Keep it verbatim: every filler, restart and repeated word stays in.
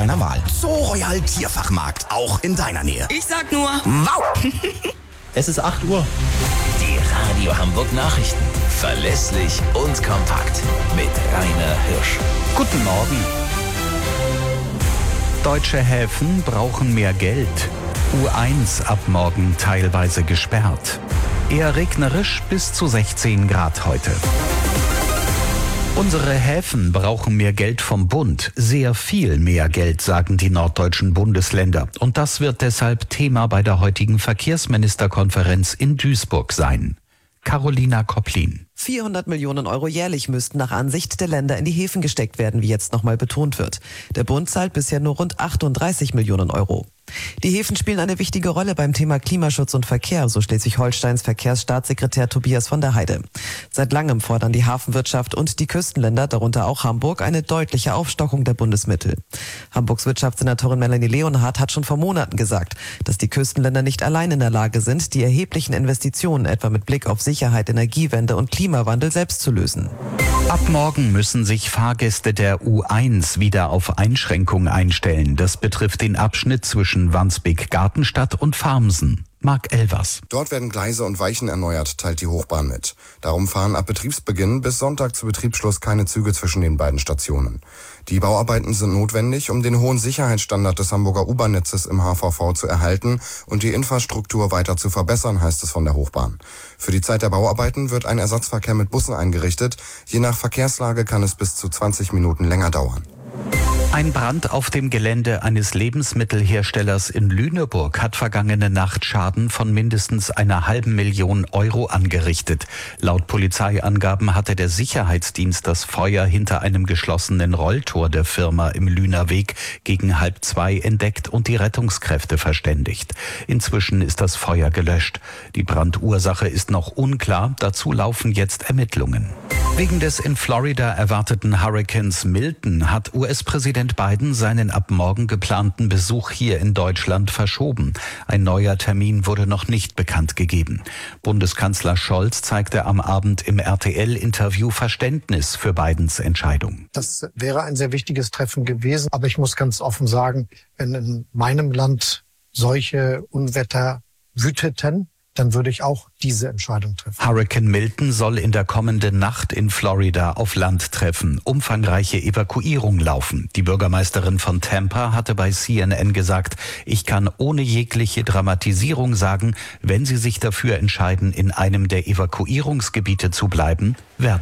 deiner Wahl. Zoo Royal Tierfachmarkt, auch in deiner Nähe. Ich sag nur... Wow! Es ist acht Uhr. Die Radio Hamburg Nachrichten. Verlässlich und kompakt. Mit Rainer Hirsch. Guten Morgen. Deutsche Häfen brauchen mehr Geld. U eins ab morgen teilweise gesperrt. Eher regnerisch bis zu sechzehn Grad heute. Unsere Häfen brauchen mehr Geld vom Bund. Sehr viel mehr Geld, sagen die norddeutschen Bundesländer. Und das wird deshalb Thema bei der heutigen Verkehrsministerkonferenz in Duisburg sein. Carolina Kopplin. vierhundert Millionen Euro jährlich müssten nach Ansicht der Länder in die Häfen gesteckt werden, wie jetzt nochmal betont wird. Der Bund zahlt bisher nur rund achtunddreißig Millionen Euro. Die Häfen spielen eine wichtige Rolle beim Thema Klimaschutz und Verkehr, so Schleswig-Holsteins Verkehrsstaatssekretär Tobias von der Heide. Seit langem fordern die Hafenwirtschaft und die Küstenländer, darunter auch Hamburg, eine deutliche Aufstockung der Bundesmittel. Hamburgs Wirtschaftssenatorin Melanie Leonhardt hat schon vor Monaten gesagt, dass die Küstenländer nicht allein in der Lage sind, die erheblichen Investitionen etwa mit Blick auf Sicherheit, Energiewende und Klimawandel selbst zu lösen. Ab morgen müssen sich Fahrgäste der U eins wieder auf Einschränkungen einstellen. Das betrifft den Abschnitt zwischen Wandsbek-Gartenstadt und Farmsen. Marc Elvers. Dort werden Gleise und Weichen erneuert, teilt die Hochbahn mit. Darum fahren ab Betriebsbeginn bis Sonntag zu Betriebsschluss keine Züge zwischen den beiden Stationen. Die Bauarbeiten sind notwendig, um den hohen Sicherheitsstandard des Hamburger U-Bahn-Netzes im H V V zu erhalten und die Infrastruktur weiter zu verbessern, heißt es von der Hochbahn. Für die Zeit der Bauarbeiten wird ein Ersatzverkehr mit Bussen eingerichtet. Je nach Verkehrslage kann es bis zu zwanzig Minuten länger dauern. Ein Brand auf dem Gelände eines Lebensmittelherstellers in Lüneburg hat vergangene Nacht Schaden von mindestens einer halben Million Euro angerichtet. Laut Polizeiangaben hatte der Sicherheitsdienst das Feuer hinter einem geschlossenen Rolltor der Firma im Lünerweg gegen halb zwei entdeckt und die Rettungskräfte verständigt. Inzwischen ist das Feuer gelöscht. Die Brandursache ist noch unklar, dazu laufen jetzt Ermittlungen. Wegen des in Florida erwarteten Hurrikans Milton hat U S-Präsident Biden seinen ab morgen geplanten Besuch hier in Deutschland verschoben. Ein neuer Termin wurde noch nicht bekannt gegeben. Bundeskanzler Scholz zeigte am Abend im R T L-Interview Verständnis für Bidens Entscheidung. Das wäre ein sehr wichtiges Treffen gewesen. Aber ich muss ganz offen sagen, wenn in meinem Land solche Unwetter wüteten, dann würde ich auch diese Entscheidung treffen. Hurrikan Milton soll in der kommenden Nacht in Florida auf Land treffen. Umfangreiche Evakuierung laufen. Die Bürgermeisterin von Tampa hatte bei C N N gesagt, ich kann ohne jegliche Dramatisierung sagen, wenn Sie sich dafür entscheiden, in einem der Evakuierungsgebiete zu bleiben, werden